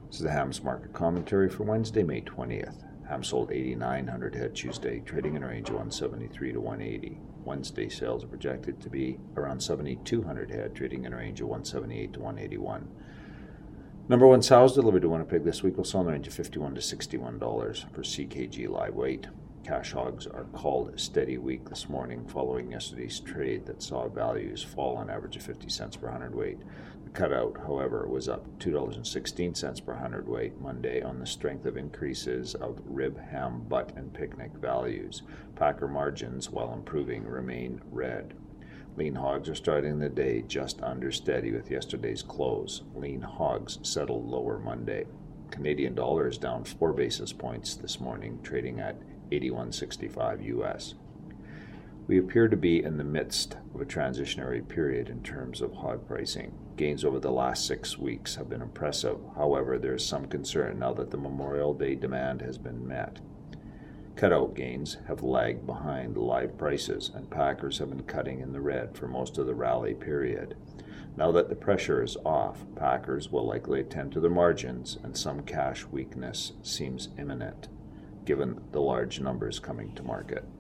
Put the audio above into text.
This is the Hams market commentary for Wednesday, May 20th. Hams sold 8,900 head Tuesday, trading in a range of 173 to 180. Wednesday sales are projected to be around 7,200 head, trading in a range of 178 to 181. Number one sows delivered to Winnipeg this week will sell in the range of $51 to $61 for CKG live weight. Cash hogs are called a steady week this morning following yesterday's trade that saw values fall on average of 50 cents per hundredweight. The cutout, however, was up $2.16 per hundredweight Monday on the strength of increases of rib, ham, butt, and picnic values. Packer margins, while improving, remain red. Lean hogs are starting the day just under steady with yesterday's close. Lean hogs settled lower Monday. Canadian dollar is down 4 basis points this morning, trading at 81.65 US. We appear to be in the midst of a transitionary period in terms of hog pricing. Gains over the last 6 weeks have been impressive. However, there is some concern now that the Memorial Day demand has been met. Cutout gains have lagged behind live prices, and packers have been cutting in the red for most of the rally period. Now that the pressure is off, packers will likely attend to their margins, and some cash weakness seems imminent, given the large numbers coming to market.